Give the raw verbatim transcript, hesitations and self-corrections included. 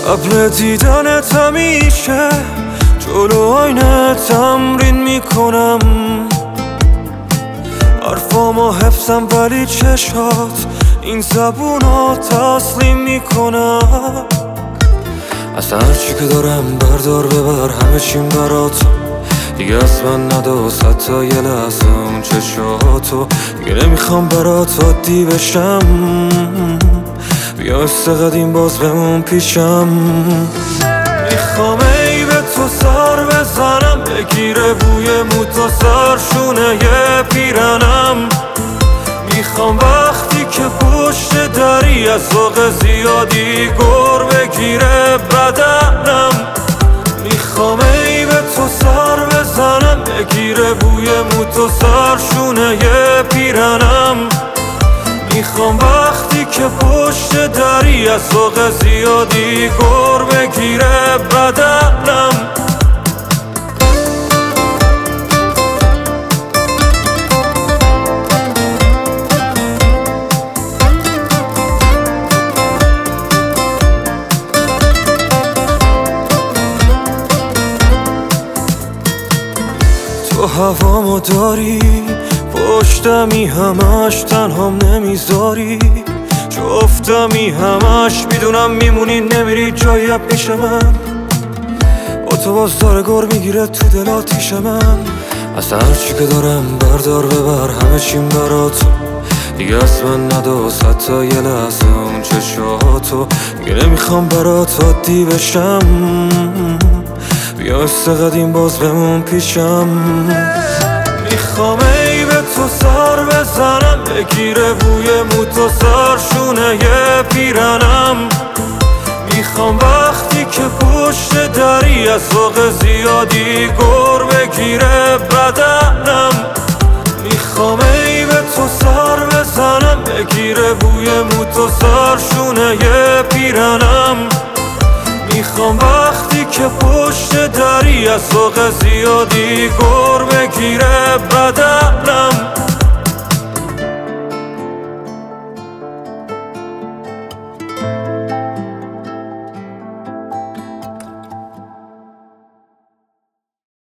قبل دیدنت همیشه جلو آینه تمرین میکنم، حرفامو حفظم ولی چشات این زبونا تسلیم میکنم. اصلا هرچی که دارم بردار ببر، همه چیم برات، دیگه از من نداز حتی یه لحظه اون چشاتو. دیگه نمیخوام برات عادی بشم، بیا مثل قدیم باز بمون پیشم. میخوام ای به تو سر بزنم، بگیره بوی موت و سرشونه یه پیرنم. میخوام وقتی که پشت دری از ذوق زیادی گر بگیره بدنم. میخوام ای به تو سر بزنم، بگیره بوی موت و سرشونه یه پیرنم. میخوام وقتی که پشت دری از ذوق زیادی گر بگیره بدنم. تو هوامو داری، پشتمی همش تنهام نمیذاری، جفتمی همش میدونم میمونی نمیری جایی اب میشه من. با تو باز داره گر میگیره تو دل آتیش من. اصلا هرچی که دارم بردار ببر، همه چیم براتو، دیگه از من نداز حتی یه لحظه اون چشاتو. دیگه نمیخوام برات عادی بشم، بیا مثل قدیم باز بمون پیشم. میخوام ای به تو سر بزنم، بگیره بوی موت و سرشونه یه پیرنم. میخوام وقتی که پشت دری از ذوق زیادی گر بگیره بدنم. میخوام ای به تو سر بزنم، بگیره بوی موت و سرشونه یه پیرنم. میخوام وقتی که پشت دری از ذوق زیادی گر بگیره